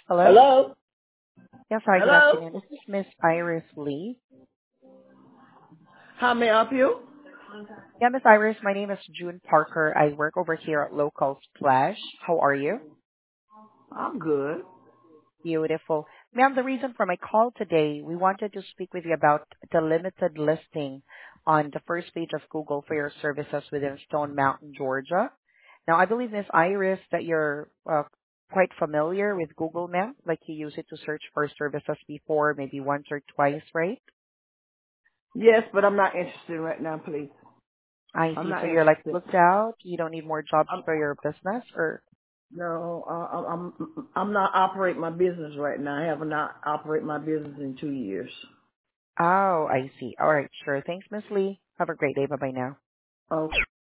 Hello? Hello? Yes, hi, good Hello? afternoon. This is Miss Iris Lee. How may I help you? Yeah, Miss Iris, my name is June Parker. I work over here at Local Splash. How are you? I'm good. Beautiful. Ma'am, the reason for my call today, we wanted to speak with you about the limited listing on the first page of Google for your services within Stone Mountain, Georgia. Now, I believe, Miss Iris, that you're quite familiar with Google, ma'am. Like you use it to search for services before, maybe once or twice, right? Yes, but I'm not interested right now, please. I I'm see. not So you're like interested. booked out. You don't need more jobs I'm for your business, or no. I'm not operating my business right now. I have not operated my business in 2 years. oh, I see. All right, sure. Thanks, Miss Lee. Have a great day. Bye bye now. Okay.